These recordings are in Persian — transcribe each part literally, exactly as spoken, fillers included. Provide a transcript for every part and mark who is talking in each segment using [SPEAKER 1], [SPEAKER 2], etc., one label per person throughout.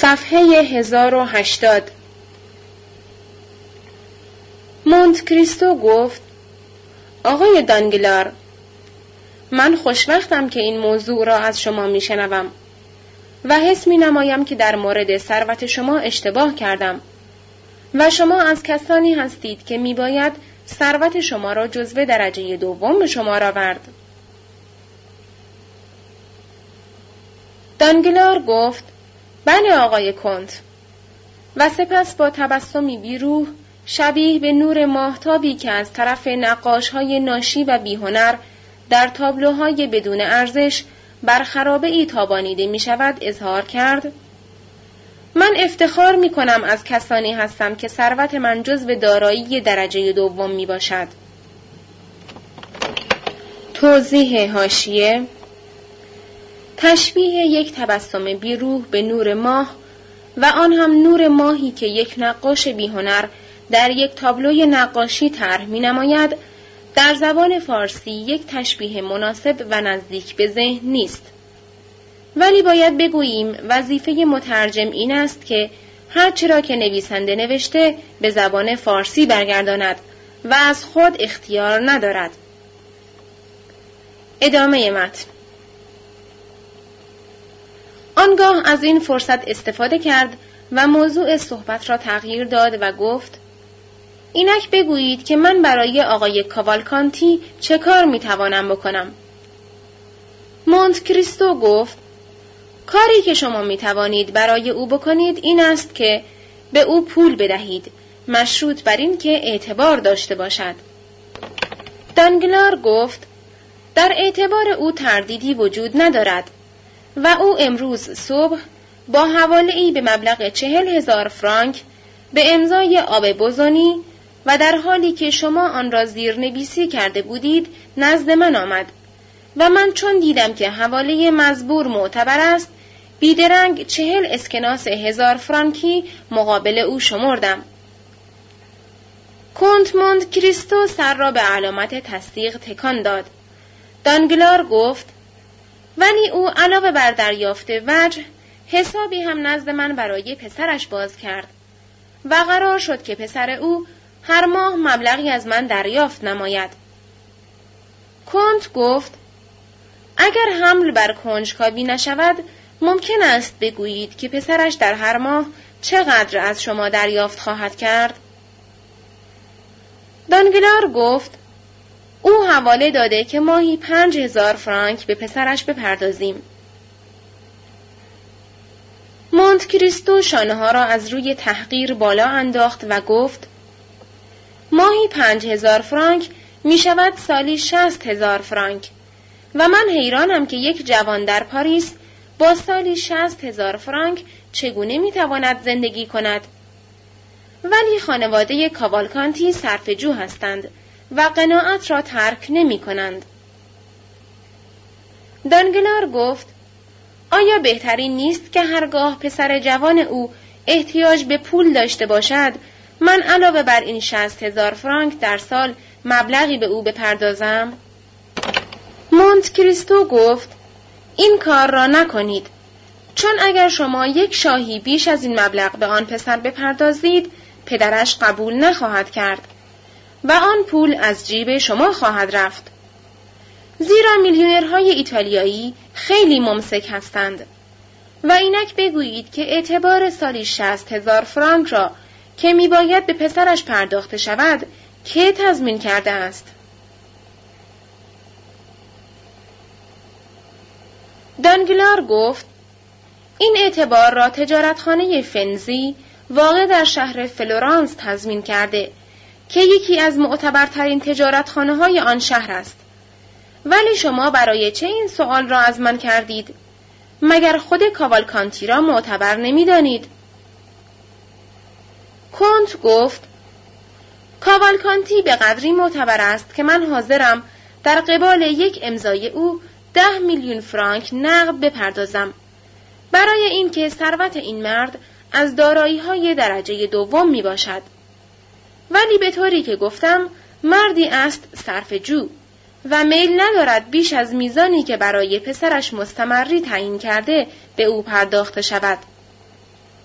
[SPEAKER 1] صفحه هزار و هشتاد. مونت کریستو گفت: آقای دانگلار، من خوشوقتم که این موضوع را از شما میشنوم و حس می نمایم که در مورد ثروت شما اشتباه کردم و شما از کسانی هستید که می باید ثروت شما را جزو درجه دوم به شمار آورد. دانگلار گفت: بله آقای کنت، و سپس با تبسمی بیروح شبیه به نور ماهتابی که از طرف نقاش‌های ناشی و بی‌هنر در تابلوهای بدون ارزش بر خرابه‌ای تابانیده می شود اظهار کرد: من افتخار می کنم از کسانی هستم که ثروت من جزو دارایی درجه دوم می باشد. توضیح حاشیه: تشبیه یک تبسم بیروح به نور ماه و آن هم نور ماهی که یک نقاش بی‌هنر در یک تابلوی نقاشی طرح می‌نماید، در زبان فارسی یک تشبیه مناسب و نزدیک به ذهن نیست. ولی باید بگوییم وظیفه مترجم این است که هرچه را که نویسنده نوشته به زبان فارسی برگرداند و از خود اختیار ندارد. ادامه متن. آنگاه از این فرصت استفاده کرد و موضوع صحبت را تغییر داد و گفت: اینک بگویید که من برای آقای کاوالکانتی چه کار میتوانم بکنم؟ مونت کریستو گفت: کاری که شما میتوانید برای او بکنید این است که به او پول بدهید، مشروط بر این که اعتبار داشته باشد. دانگلار گفت: در اعتبار او تردیدی وجود ندارد و او امروز صبح با حواله‌ای به مبلغ چهل هزار فرانک به امضای آب بوزونی و در حالی که شما آن را زیرنویسی کرده بودید نزد من آمد و من چون دیدم که حواله مزبور معتبر است بیدرنگ چهل اسکناس هزار فرانکی مقابل او شمردم. کنت مونت کریستو سر را به علامت تصدیق تکان داد. دانگلار گفت: ولی او علاوه بر دریافت وجه حسابی هم نزد من برای پسرش باز کرد و قرار شد که پسر او هر ماه مبلغی از من دریافت نماید. کنت گفت: اگر حمل بر کنجکاوی نشود ممکن است بگویید که پسرش در هر ماه چقدر از شما دریافت خواهد کرد؟ دانگلار گفت: او حواله داده که ماهی پنج هزار فرانک به پسرش بپردازیم. مونت کریستو شانه ها را از روی تحقیر بالا انداخت و گفت: ماهی پنج هزار فرانک می شود سالی شست هزار فرانک و من حیرانم که یک جوان در پاریس با سالی شست هزار فرانک چگونه می تواند زندگی کند؟ ولی خانواده کاوالکانتی صرفه‌جو هستند و قناعت را ترک نمی کنند. دانگلار گفت: آیا بهترین نیست که هرگاه پسر جوان او احتیاج به پول داشته باشد من علاوه بر این شصت هزار فرانک در سال مبلغی به او بپردازم؟ مونت کریستو گفت: این کار را نکنید، چون اگر شما یک شاهی بیش از این مبلغ به آن پسر بپردازید پدرش قبول نخواهد کرد و آن پول از جیب شما خواهد رفت، زیرا میلیونرهای ایتالیایی خیلی ممسک هستند و اینک بگویید که اعتبار سالی شصت هزار فرانک را که میباید به پسرش پرداخته شود که تضمین کرده است؟ دانگلار گفت: این اعتبار را تجارتخانه فنزی واقع در شهر فلورانس تضمین کرده که یکی از معتبرترین تجارتخانه های آن شهر است. ولی شما برای چه این سؤال را از من کردید؟ مگر خود کاوالکانتی را معتبر نمی دانید؟ کنت گفت: کاوالکانتی به قدری معتبر است که من حاضرم در قبال یک امضای او ده میلیون فرانک نقد بپردازم برای اینکه ثروت این مرد از دارایی‌های درجه دوم می باشد. ولی به طوری که گفتم مردی است صرفه‌جو و میل ندارد بیش از میزانی که برای پسرش مستمری تعیین کرده به او پرداخته شود.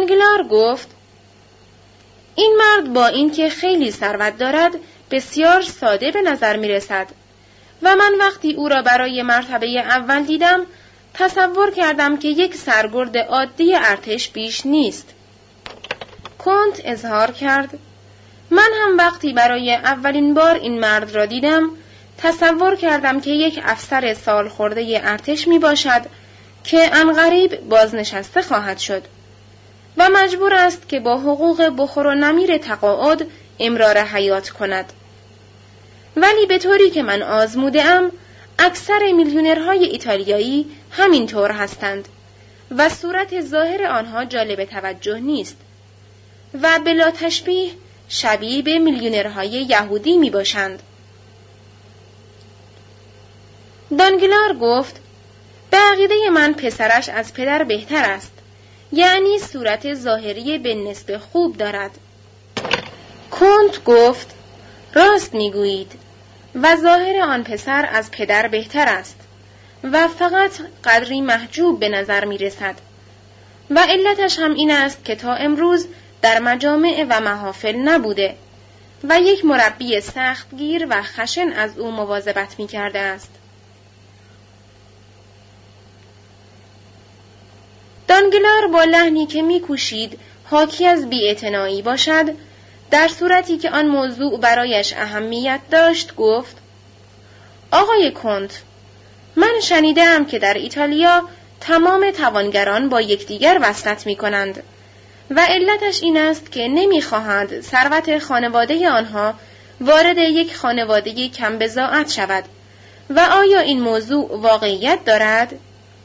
[SPEAKER 1] دانگلار گفت این مرد با اینکه خیلی ثروت دارد بسیار ساده به نظر می رسد و من وقتی او را برای مرتبه اول دیدم تصور کردم که یک سرگرد عادی ارتش بیش نیست. کنت اظهار کرد من هم وقتی برای اولین بار این مرد را دیدم تصور کردم که یک افسر سال خورده ارتش می باشد که عنقریب بازنشسته خواهد شد و مجبور است که با حقوق بخور و نمیر تقاعد امرار حیات کند. ولی به طوری که من آزموده‌ام اکثر میلیونرهای ایتالیایی همین طور هستند و صورت ظاهر آنها جالب توجه نیست و بلا تشبیه شبیه به میلیونرهای یهودی می باشند. دانگلار گفت به عقیده من پسرش از پدر بهتر است، یعنی صورت ظاهری به نسبت خوب دارد. کنت گفت راست میگویید و ظاهر آن پسر از پدر بهتر است و فقط قدری محجوب به نظر می رسد و علتش هم این است که تا امروز در مجامع و محافل نبوده و یک مربی سختگیر و خشن از او مواظبت می کرده است. دانگلار با لحنی که می کوشید حاکی از بی‌اعتنایی باشد، در صورتی که آن موضوع برایش اهمیت داشت گفت آقای کنت، من شنیدم که در ایتالیا تمام توانگران با یکدیگر وصلت می کنند و علتش این است که نمی خواهند ثروت خانواده آنها وارد یک خانواده کم بضاعت شود و آیا این موضوع واقعیت دارد؟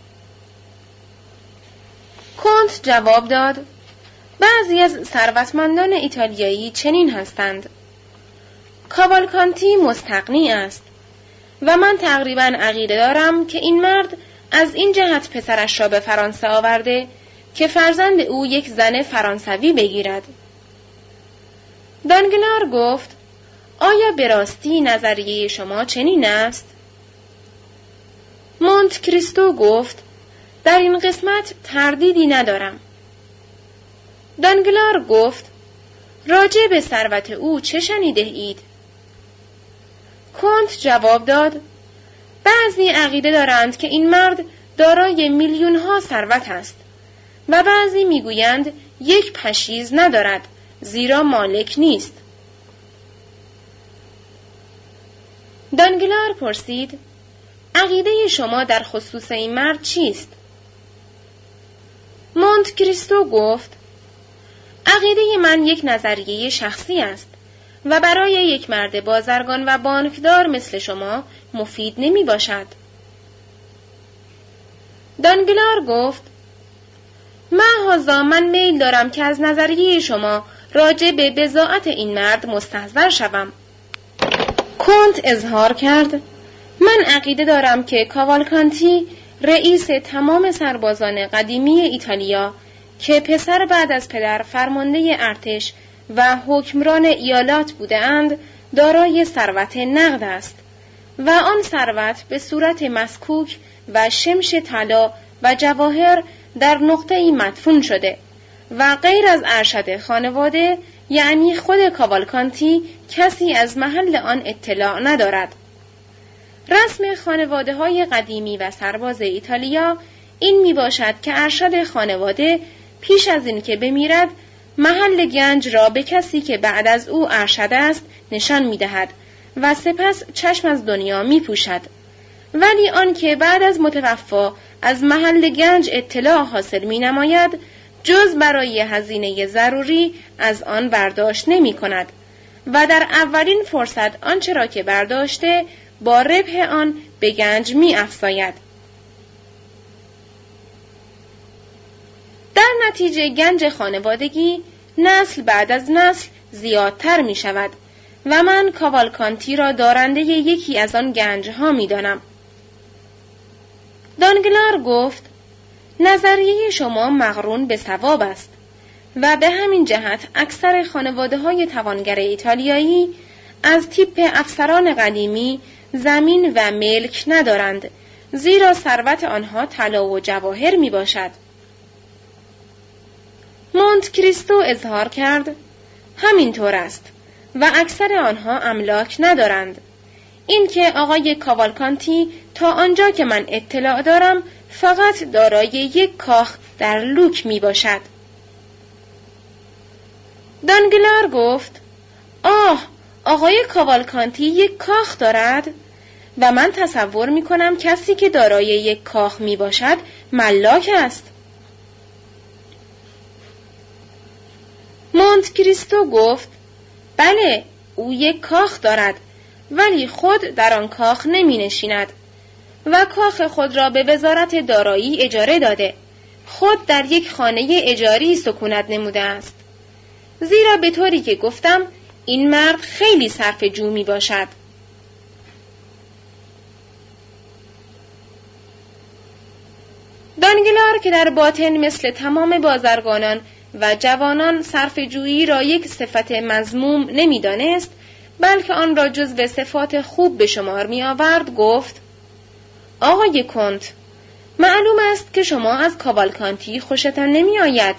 [SPEAKER 1] کنت جواب داد بعضی از ثروتمندان ایتالیایی چنین هستند. کاوالکانتی مستغنی است و من تقریباً عقیده دارم که این مرد از این جهت پسرش را به فرانسه آورده که فرزند او یک زن فرانسوی بگیرد. دانگلار گفت آیا به راستی نظریه شما چنین است؟ مونت کریستو گفت در این قسمت تردیدی ندارم. دانگلار گفت راجع به ثروت او چه شنیده اید؟ کنت جواب داد بعضی عقیده دارند که این مرد دارای میلیون ها ثروت است و بعضی میگویند یک پشیز ندارد زیرا مالک نیست. دانگلار پرسید عقیده شما در خصوص این مرد چیست؟ مونت کریستو گفت عقیده من یک نظریه شخصی است و برای یک مرد بازرگان و بانکدار مثل شما مفید نمی باشد. دانگلار گفت معاذا من میل دارم که از نظریه شما راجع به بضاعت این مرد مستحضر شوم. کنت اظهار کرد من عقیده دارم که کاوالکانتی رئیس تمام سربازان قدیمی ایتالیا که پسر بعد از پدر فرمانده ارتش و حکمران ایالات بودند دارای ثروت نقد است و آن ثروت به صورت مسکوک و شمش طلا و جواهر در نقطه‌ای مدفون شده و غیر از ارشد خانواده یعنی خود کاوالکانتی کسی از محل آن اطلاع ندارد. رسم خانواده های قدیمی و سرباز ایتالیا این می باشد که ارشد خانواده پیش از این که بمیرد محل گنج را به کسی که بعد از او ارشد است نشان می دهد و سپس چشم از دنیا می پوشد. ولی آن که بعد از متوفا از محل گنج اطلاع حاصل می نماید جز برای هزینه ضروری از آن برداشت نمی کند و در اولین فرصت آنچه را که برداشته با ربح آن به گنج می افزاید. در نتیجه گنج خانوادگی نسل بعد از نسل زیادتر می شود و من کاوالکانتی را دارنده یکی از آن گنج ها می دانم. دانگلار گفت نظریه شما مقرون به صواب است و به همین جهت اکثر خانواده های توانگر ایتالیایی از تیپ افسران قدیمی زمین و ملک ندارند زیرا ثروت آنها طلا و جواهر می باشد. مونت کریستو اظهار کرد همینطور است و اکثر آنها املاک ندارند. اینکه آقای کاوالکانتی تا آنجا که من اطلاع دارم فقط دارای یک کاخ در لوک می باشد. دانگلار گفت آه، آقای کاوالکانتی یک کاخ دارد و من تصور می کنم کسی که دارای یک کاخ می باشد ملاک است. مونت کریستو گفت بله، او یک کاخ دارد ولی خود در آن کاخ نمی نشیند و کاخ خود را به وزارت دارایی اجاره داده. خود در یک خانه اجاری سکونت نموده است. زیرا به طوری که گفتم این مرد خیلی صرف جو می باشد. دانگلار که در باطن مثل تمام بازرگانان و جوانان صرف جویی را یک صفت مذموم نمی دانست، بلکه آن را جزو صفات خوب به شمار می آورد، گفت آقای کنت، معلوم است که شما از کاوالکانتی خوشتان نمی آید.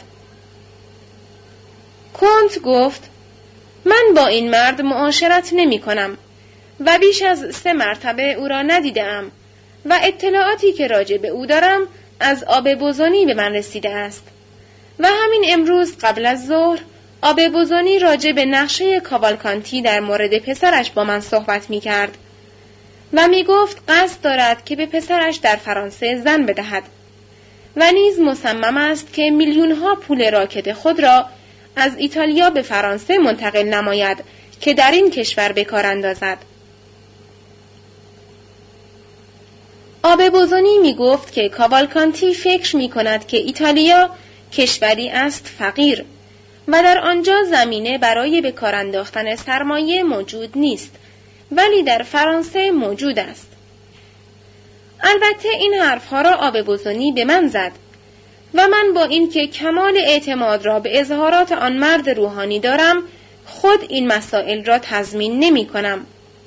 [SPEAKER 1] کنت گفت من با این مرد معاشرت نمی کنم و بیش از سه مرتبه او را ندیدم و اطلاعاتی که راجع به او دارم از آب بوزونی به من رسیده است و همین امروز قبل از ظهر آب بوزونی راجع به نقشه کاوالکانتی در مورد پسرش با من صحبت می کرد و می گفت قصد دارد که به پسرش در فرانسه زن بدهد و نیز مصمم است که میلیون ها پول راکت خود را از ایتالیا به فرانسه منتقل نماید که در این کشور به کار اندازد. آب بوزونی می گفت که کاوالکانتی فکر می کند که ایتالیا کشوری است فقیر و در آنجا زمینه برای به کار انداختن سرمایه موجود نیست، ولی در فرانسه موجود است. البته این حرفها را آب بوزونی به من زد و من با اینکه کمال اعتماد را به اظهارات آن مرد روحانی دارم، خود این مسائل را تضمین نمی کنم.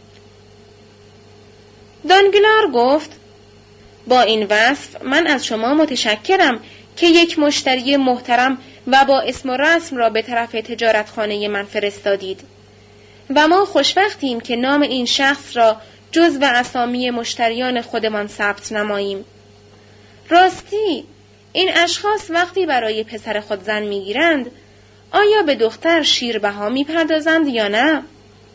[SPEAKER 1] دانگلار گفت با این وصف من از شما متشکرم که یک مشتری محترم و با اسم و رسم را به طرف تجارتخانه من فرستادید و ما خوشبختیم که نام این شخص را جزو اسامی مشتریان خودمان ثبت نماییم. راستی این اشخاص وقتی برای پسر خود زن میگیرند آیا به دختر شیربها میپردازند یا نه؟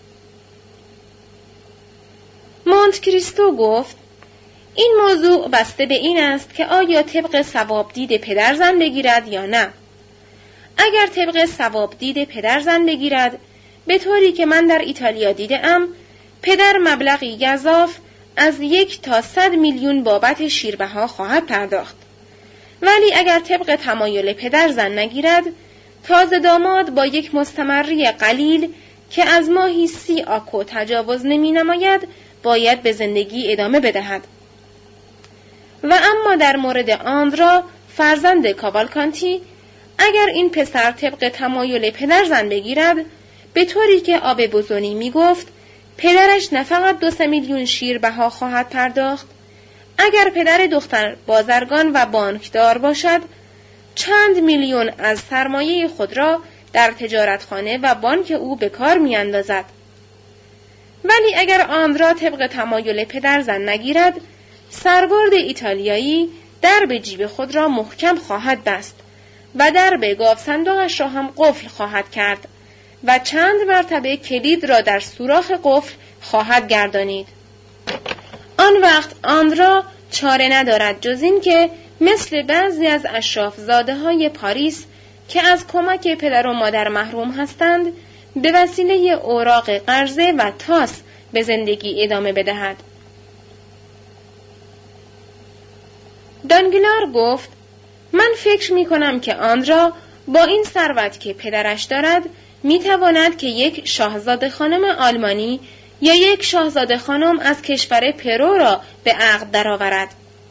[SPEAKER 1] مونت کریستو گفت این موضوع بسته به این است که آیا طبق ثواب دید پدر زن بگیرد یا نه. اگر طبق ثواب دید پدر زن بگیرد، به طوری که من در ایتالیا دیدم، پدر مبلغی گزاف از یک تا صد میلیون بابت شیربها خواهد پرداخت. ولی اگر طبق تمایل پدر زن نگیرد، تازه داماد با یک مستمری قلیل که از ماهی سی آکو تجاوز نمی نماید باید به زندگی ادامه بدهد. و اما در مورد آندرا فرزند کاوالکانتی، اگر این پسر طبق تمایل پدر زن بگیرد، به طوری که آب بوزونی می گفت، پدرش نه فقط دو سه میلیون شیربها خواهد پرداخت، اگر پدر دختر بازرگان و بانکدار باشد، چند میلیون از سرمایه خود را در تجارتخانه و بانک او به کار می اندازد. ولی اگر آندرا طبق تمایل پدر زن نگیرد، سربرد ایتالیایی در به جیب خود را محکم خواهد بست و در به گاو صندوقش را هم قفل خواهد کرد و چند مرتبه کلید را در سوراخ قفل خواهد گردانید. آن وقت آندرا چاره ندارد جز این که مثل بعضی از اشرافزاده های پاریس که از کمک پدر و مادر محروم هستند، به وسیله اوراق قرضه و تاس به زندگی ادامه بدهد. دانگلار گفت من فکر می کنم که آندرا با این ثروت که پدرش دارد می تواند که یک شاهزاده خانم آلمانی یا یک شاهزاده خانم از کشور پرو را به عقد درآورد.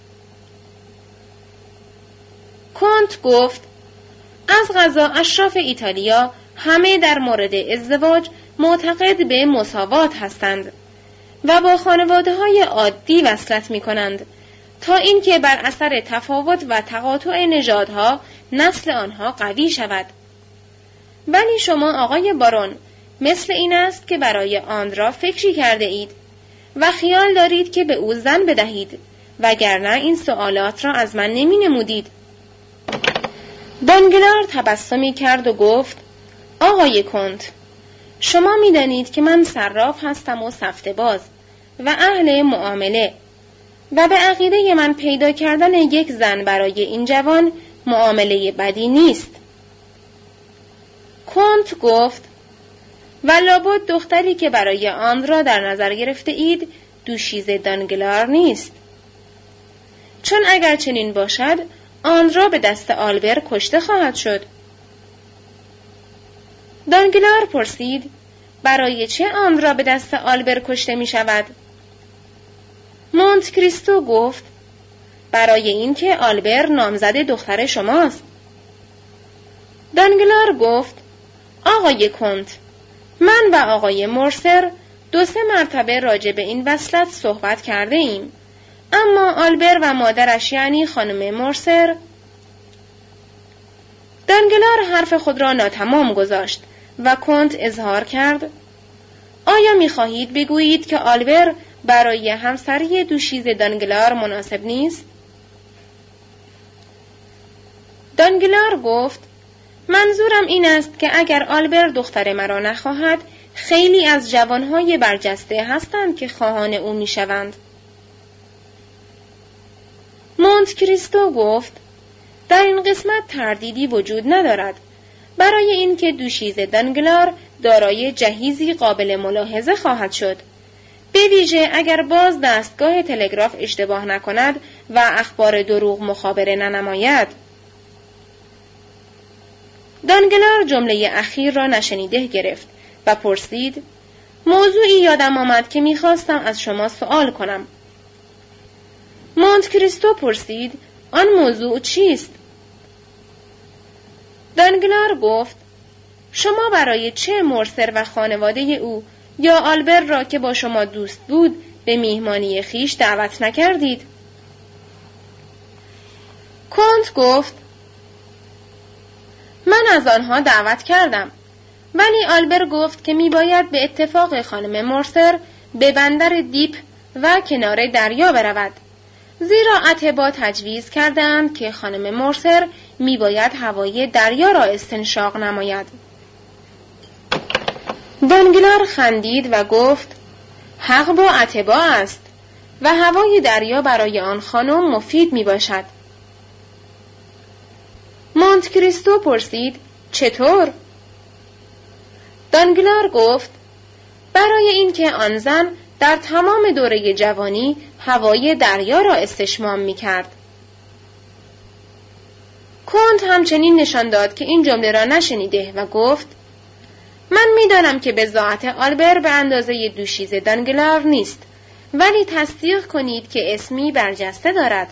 [SPEAKER 1] کنت گفت از قضا اشراف ایتالیا همه در مورد ازدواج معتقد به مساوات هستند و با خانواده های عادی وصلت می کنند تا اینکه بر اثر تفاوت و تقاطع نژادها نسل آنها قوی شود. ولی شما آقای بارون مثل این است که برای آندرا فکری کرده اید و خیال دارید که به او زن بدهید، وگرنه این سوالات را از من نمی نمودید. دانگلار تبسمی کرد و گفت: آقای کنت، شما می دانید که من صراف هستم و سفته باز و اهل معامله و به عقیده من پیدا کردن یک زن برای این جوان معامله بدی نیست. کنت گفت: و لابد دختری که برای آن را در نظر گرفته اید دوشیزه دانگلار نیست، چون اگر چنین باشد آن را به دست آلبر کشته خواهد شد. دانگلار پرسید: برای چه آن را به دست آلبر کشته می شود؟ مونت کریستو گفت: برای اینکه آلبر نامزد دختر شماست. دانگلار گفت: آقای کنت، من و آقای مورسر دو سه مرتبه راجع به این وصلت صحبت کرده ایم، اما آلبر و مادرش یعنی خانم مورسر. دانگلار حرف خود را ناتمام گذاشت و کنت اظهار کرد: آیا می‌خواهید بگویید که آلبر برای همسری دوشیزه دانگلار مناسب نیست؟ دانگلار گفت: منظورم این است که اگر آلبر دختر مرا نخواهد، خیلی از جوانهای برجسته هستند که خواهان او میشوند. مونت کریستو گفت: در این قسمت تردیدی وجود ندارد، برای اینکه دوشیزه دانگلار دارای جهیزی قابل ملاحظه خواهد شد، به ویژه اگر باز دستگاه تلگراف اشتباه نکند و اخبار دروغ مخابره ننماید. دانگلار جمله اخیر را نشنیده گرفت و پرسید: موضوعی یادم آمد که میخواستم از شما سوال کنم. مونت کریستو پرسید: آن موضوع چیست؟ دانگلار گفت: شما برای چه مورسر و خانواده او یا آلبر را که با شما دوست بود به میهمانی خیش دعوت نکردید؟ کنت گفت: من از آنها دعوت کردم، ولی آلبر گفت که میباید به اتفاق خانم مورسر به بندر دیپ و کنار دریا برود، زیرا اتباع تجویز کردند که خانم مورسر میباید هوای دریا را استنشاق نماید. دانگلار خندید و گفت: حق با اتباع است و هوای دریا برای آن خانم مفید میباشد. مونت کریستو پرسید: چطور؟ دانگلار گفت: برای اینکه آن زن در تمام دوره جوانی هوای دریا را استشمام می‌کرد. کنت همچنین نشان داد که این جمله را نشنیده و گفت: من می‌دانم که بضاعت آلبر به اندازه دوشیزه دانگلار نیست، ولی تصدیق کنید که اسمی برجسته دارد.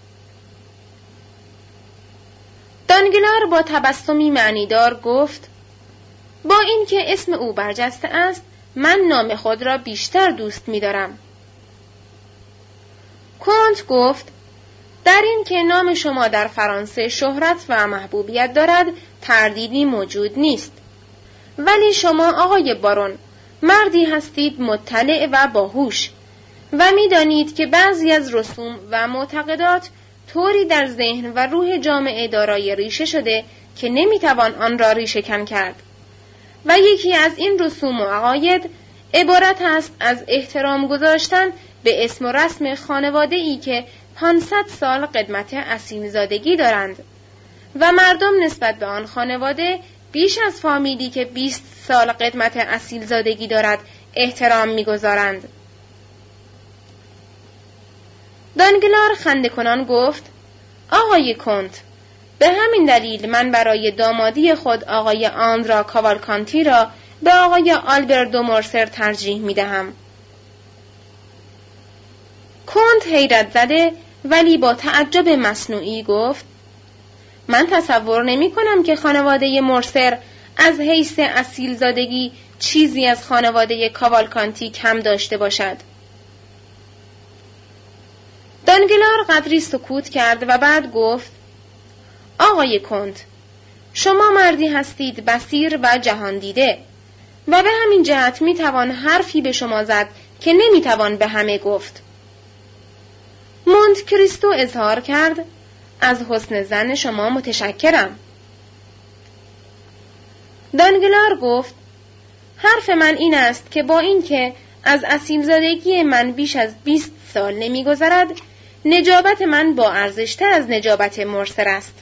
[SPEAKER 1] دانگلار با تبسمی معنیدار گفت: با اینکه اسم او برجسته است، من نام خود را بیشتر دوست می‌دارم. کنت گفت: در این که نام شما در فرانسه شهرت و محبوبیت دارد تردیدی موجود نیست، ولی شما آقای بارون مردی هستید مطلع و باهوش و می‌دانید که بعضی از رسوم و معتقدات طوری در ذهن و روح جامعه دارای ریشه شده که نمیتوان آن را ریشه کن کرد و یکی از این رسوم و عقاید عبارت است از احترام گذاشتن به اسم و رسم خانواده‌ای که پانصد سال قدمت اصیلزادگی دارند و مردم نسبت به آن خانواده بیش از فامیلی که بیست سال قدمت اصیلزادگی دارد احترام می‌گذارند. دانگلار خنده کنان گفت: آقای کنت، به همین دلیل من برای دامادی خود آقای آندرا کاوالکانتی را به آقای آلبر دو مورسر ترجیح می دهم. کنت حیرت زده ولی با تعجب مصنوعی گفت: من تصور نمی کنم که خانواده مورسر از حیث اصیل زادگی چیزی از خانواده کاوالکانتی کم داشته باشد. دانگلار قدری سکوت کرد و بعد گفت: آقای کنت، شما مردی هستید بصیر و جهان دیده و به همین جهت می توان حرفی به شما زد که نمی توان به همه گفت. مونت کریستو اظهار کرد: از حسن ظن شما متشکرم. دانگلار گفت: حرف من این است که با اینکه از اصیلزادگی من بیش از بیست سال نمی گذرد، نجابت من با ارزشتر از نجابت مرسر است.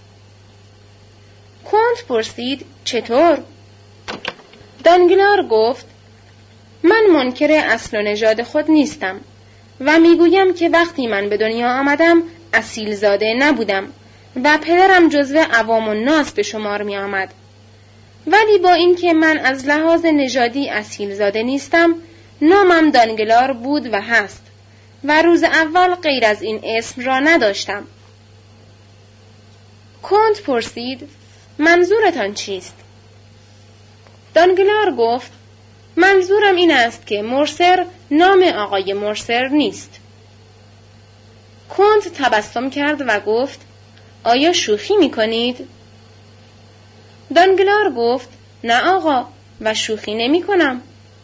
[SPEAKER 1] کنت پرسید: چطور؟ دانگلار گفت: من منکر اصل و نژاد خود نیستم و میگویم که وقتی من به دنیا آمدم اصیل زاده نبودم و پدرم جزو عوام الناس به شمار می آمد. ولی با اینکه من از لحاظ نژادی اصیل زاده نیستم، نامم دانگلار بود و هست و روز اول غیر از این اسم را نداشتم. کنت پرسید: منظورتان چیست؟ دانگلار گفت: منظورم این است که مرسر نام آقای مرسر نیست. کنت تبسم کرد و گفت: آیا شوخی می کنید؟ دانگلار گفت: نه آقا، و شوخی نمی کنم.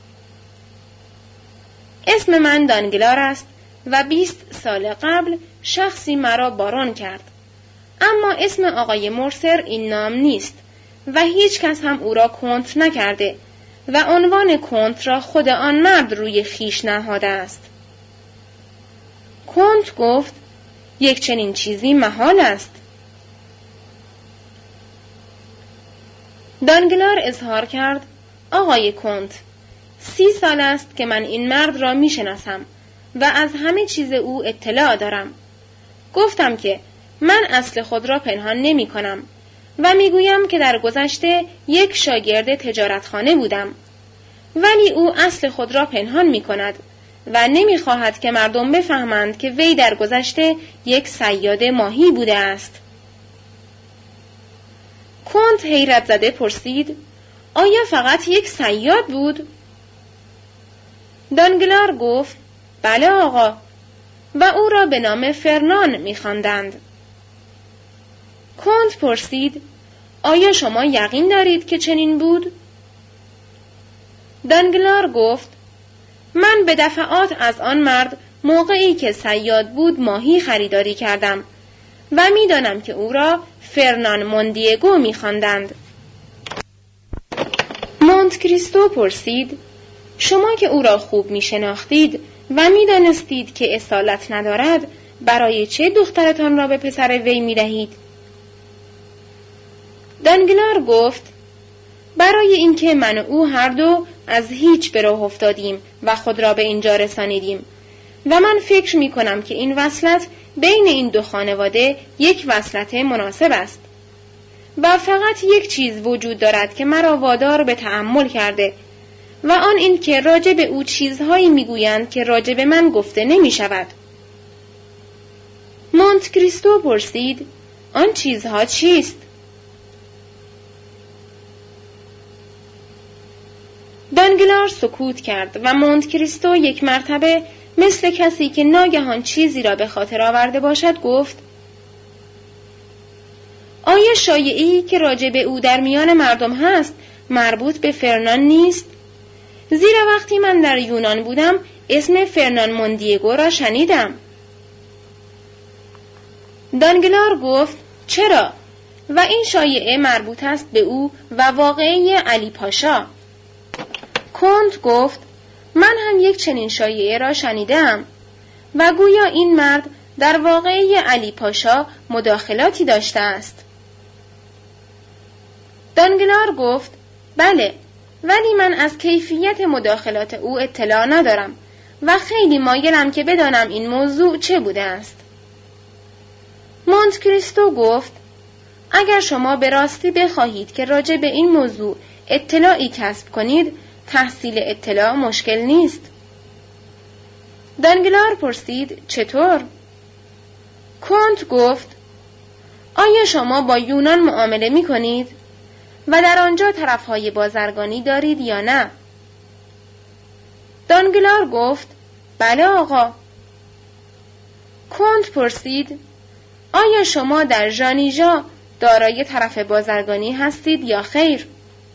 [SPEAKER 1] اسم من دانگلار است و بیست سال قبل شخصی مرا بارون کرد، اما اسم آقای مرسر این نام نیست و هیچ کس هم او را کنت نکرده و عنوان کنت را خود آن مرد روی خیش نهاده است. کنت گفت: یک چنین چیزی محال است. دانگلار اظهار کرد: آقای کنت، سی سال است که من این مرد را می شناسم و از همه چیز او اطلاع دارم. گفتم که من اصل خود را پنهان نمی کنم و می گویم که در گذشته یک شاگرد تجارتخانه بودم، ولی او اصل خود را پنهان می کند و نمی خواهد که مردم بفهمند که وی در گذشته یک صیاد ماهی بوده است. کنت حیرت زده پرسید: آیا فقط یک صیاد بود؟ دانگلار گفت: بله آقا، و او را به نام فرنان می‌خواندند. کنت پرسید: آیا شما یقین دارید که چنین بود؟ دانگلار گفت: من به دفعات از آن مرد موقعی که صیاد بود ماهی خریداری کردم و می‌دانم که او را فرنان موندیگو می‌خواندند. مونت کریستو پرسید: شما که او را خوب می‌شناختید و می‌دانستید که اصالت ندارد، برای چه دخترتان را به پسر وی می‌دهید؟ دانگلار گفت: برای اینکه من و او هر دو از هیچ به راه افتادیم و خود را به اینجا رسانیدیم و من فکر می کنم که این وصلت بین این دو خانواده یک وصلت مناسب است و فقط یک چیز وجود دارد که مرا وادار به تأمل کرده و آن این که راجع به او چیزهایی میگویند که راجع به من گفته نمی شود. مونت کریستو پرسید: آن چیزها چیست؟ دانگلار سکوت کرد و مونت کریستو یک مرتبه مثل کسی که ناگهان چیزی را به خاطر آورده باشد گفت: آیا شایعی که راجع به او در میان مردم هست مربوط به فرنان نیست؟ زیرا وقتی من در یونان بودم اسم فرنان موندیگو را شنیدم. دانگلار گفت: چرا؟ و این شایعه مربوط است به او و واقعه علی پاشا. کنت گفت: من هم یک چنین شایعه را شنیدم و گویا این مرد در واقعه علی پاشا مداخلاتی داشته است. دانگلار گفت: بله، ولی من از کیفیت مداخلات او اطلاع ندارم و خیلی مایلم که بدانم این موضوع چه بوده است. مونت کریستو گفت: اگر شما به راستی بخواهید که راجع به این موضوع اطلاعی کسب کنید، تحصیل اطلاع مشکل نیست. دانگلار پرسید: چطور؟ کنت گفت: آیا شما با یونان معامله می کنید و در آنجا طرفهای بازرگانی دارید یا نه؟ دانگلار گفت: بله آقا. کنت پرسید: آیا شما در ژانیژا دارای طرف بازرگانی هستید یا خیر؟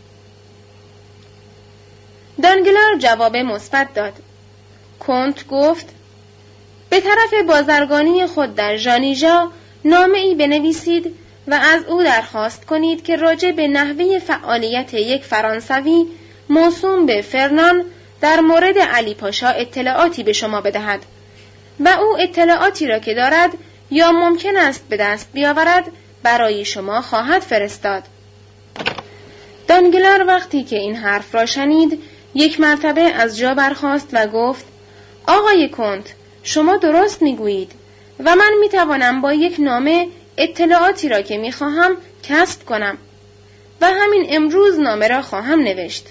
[SPEAKER 1] دانگلار جواب مثبت داد. کنت گفت: به طرف بازرگانی خود در ژانیژا نامه‌ای بنویسید و از او درخواست کنید که راجع به نحوه فعالیت یک فرانسوی موسوم به فرنان در مورد علی پاشا اطلاعاتی به شما بدهد و او اطلاعاتی را که دارد یا ممکن است به دست بیاورد برای شما خواهد فرستاد. دانگلار وقتی که این حرف را شنید یک مرتبه از جا برخاست و گفت: آقای کنت، شما درست میگویید و من میتوانم با یک نامه اطلاعاتی را که میخواهم کسب کنم و همین امروز نامه را خواهم نوشت.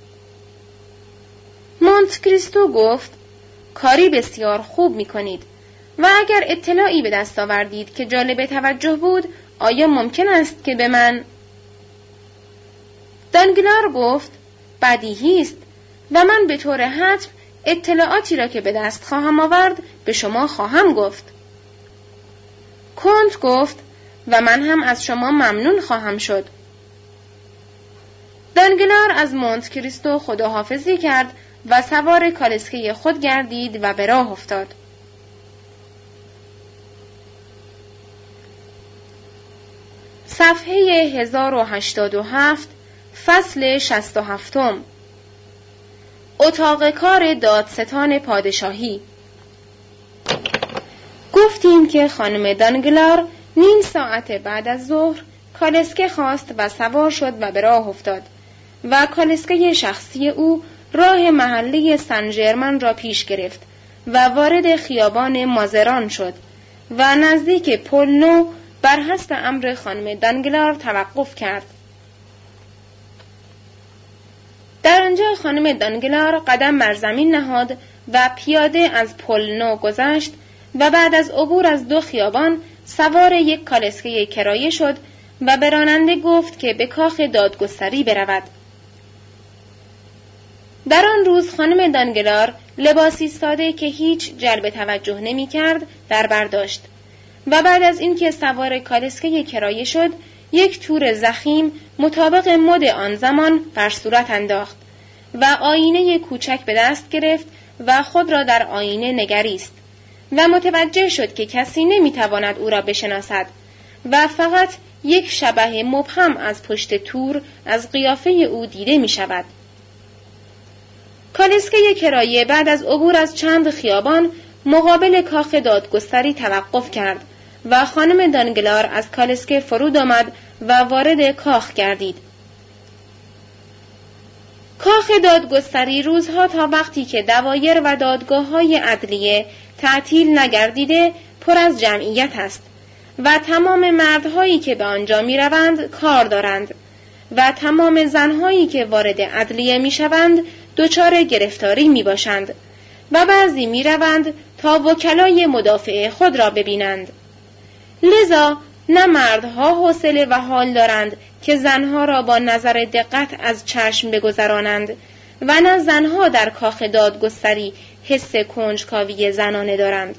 [SPEAKER 1] مونت کریستو گفت: کاری بسیار خوب میکنید و اگر اطلاعی به دست آوردید که جالب توجه بود، آیا ممکن است که به من؟ دانگلار گفت: بدیهی است و من به طور حتم اطلاعاتی را که به دست خواهم آورد به شما خواهم گفت. کنت گفت: و من هم از شما ممنون خواهم شد. دانگلار از مونت کریستو خداحافظی کرد و سوار کالسکه خود گردید و به راه افتاد. صفحه هزار و هشتاد و هفت، فصل شصت و هفتم. اتاق کار دادستان پادشاهی. گفتیم که خانم دانگلار نیم ساعت بعد از ظهر کالسکه خواست و سوار شد و به راه افتاد و کالسکه شخصی او راه محله سن ژرمن را پیش گرفت و وارد خیابان مازران شد و نزدیک پل نو بر حسب امر خانم دانگلار توقف کرد. در آنجا خانم دانگلار قدم بر زمین نهاد و پیاده از پل نو گذشت و بعد از عبور از دو خیابان سوار یک کالسکه کرایه شد و به راننده گفت که به کاخ دادگستری برود. در آن روز خانم دانگلار لباسی ساده که هیچ جلب توجه نمی کرد در برداشت و بعد از اینکه سوار کالسکه کرایه شد یک تور ضخیم مطابق مد آن زمان بر صورت انداخت و آینه کوچک به دست گرفت و خود را در آینه نگریست و متوجه شد که کسی نمیتواند او را بشناسد و فقط یک شبح مبهم از پشت تور از قیافه او دیده می شود. کالسکه کرایه بعد از عبور از چند خیابان مقابل کاخ دادگستری توقف کرد و خانم دانگلار از کالسکه فرود آمد و وارد کاخ گردید. کاخ دادگستری روزها تا وقتی که دوایر و دادگاه‌های عدلیه تعطیل نگردیده پر از جمعیت است و تمام مردهایی که به آنجا می روند کار دارند و تمام زنهایی که وارد عدلیه می شوند دچار گرفتاری می باشند و بعضی می روند تا وکلای مدافع خود را ببینند. لذا نه مردها حوصله و حال دارند که زنها را با نظر دقت از چشم بگذرانند و نه زنها در کاخ دادگستری حس کنجکاوی زنانه دارند.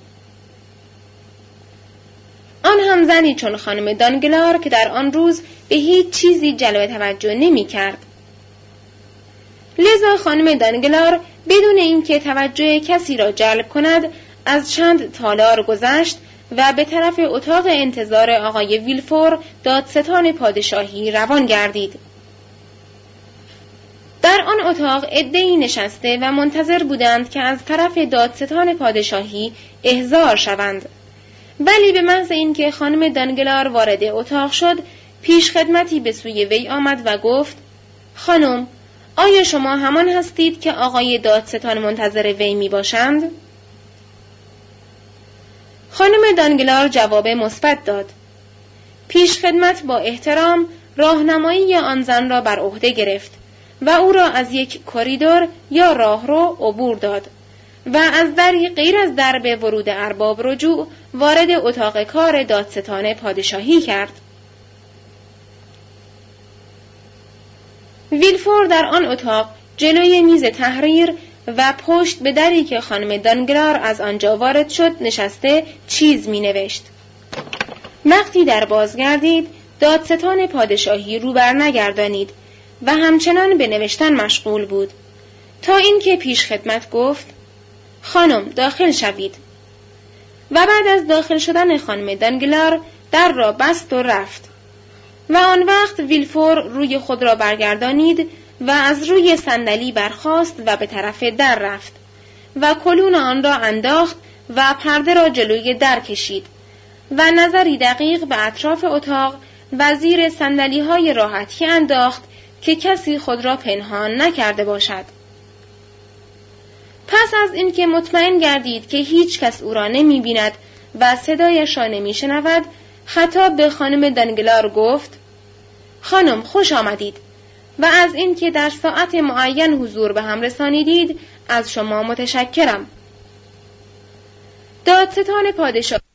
[SPEAKER 1] آن هم زنی چون خانم دانگلار که در آن روز به هیچ چیزی جلب توجه نمی کرد. لذا خانم دانگلار بدون اینکه توجه کسی را جلب کند از چند تالار گذشت و به طرف اتاق انتظار آقای ویلفور دادستان پادشاهی روان گردید. در آن اتاق عده‌ای نشسته و منتظر بودند که از طرف دادستان پادشاهی احضار شوند، ولی به محض اینکه خانم دانگلار وارد اتاق شد پیش خدمتی به سوی وی آمد و گفت: خانم، آیا شما همان هستید که آقای دادستان منتظر وی می باشند؟ خانم دانگلار جواب مثبت داد. پیش خدمت با احترام راهنمایی آن زن را بر عهده گرفت و او را از یک کریدور یا راهرو عبور داد و از دری غیر از درب ورود ارباب رجوع وارد اتاق کار دادستان پادشاهی کرد. ویلفور در آن اتاق جلوی میز تحریر و پشت به دری که خانم دانگلار از آنجا وارد شد نشسته چیز می نوشت. وقتی در بازگردید دادستان پادشاهی رو بر نگردانید و همچنان به نوشتن مشغول بود تا اینکه پیش خدمت گفت خانم داخل شوید و بعد از داخل شدن خانم دانگلار در را بست و رفت و آن وقت ویلفور روی خود را برگردانید و از روی صندلی برخاست و به طرف در رفت و کلون آن را انداخت و پرده را جلوی در کشید و نظری دقیق به اطراف اتاق و زیر صندلی‌های راحتی انداخت که کسی خود را پنهان نکرده باشد. پس از اینکه مطمئن گردید که هیچ کس او را نمی بیند و صدایش را نمی شنود، خطاب به خانم دانگلار گفت خانم خوش آمدید و از اینکه در ساعت معین حضور به هم رسانیدید از شما متشکرم. دادستان پادشاه